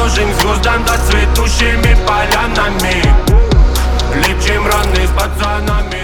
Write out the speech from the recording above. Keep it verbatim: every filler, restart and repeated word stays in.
дорожим к звездам за цветущими полянами. Лепчем раны с пацанами.